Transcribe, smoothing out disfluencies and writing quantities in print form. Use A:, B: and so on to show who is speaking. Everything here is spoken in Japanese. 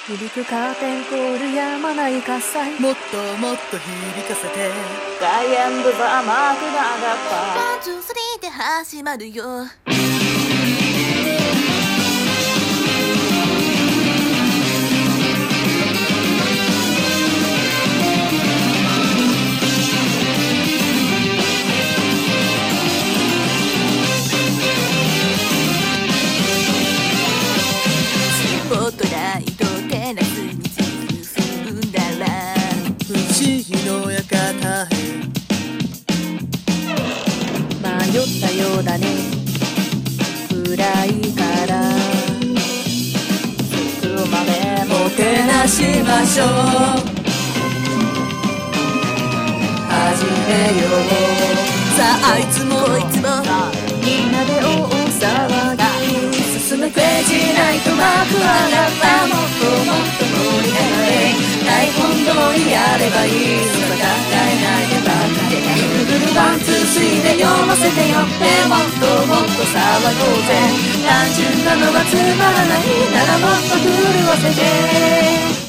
A: 響くカーテンコールやまない喝采、
B: もっともっと響かせて
A: 外苑ブザーマークが上がった。
C: ワンツースリーで始まるよ。スポットライト照らす道進んだら
B: 不思議の館へ
A: 迷ったようだね、暗いから着くまで
B: もてなしましょう。始めよう。さあいつも
C: こいつも
A: みんなで大騒ぎ、
B: 進むページないと幕上がった。もっともっと盛り上がれ、台本通りやればいい。そば考えないでばかりぐるぐるワンツースリーで読ませてよって。もっともっと騒ごうぜ。単純なのがつまらないならもっと狂わせて。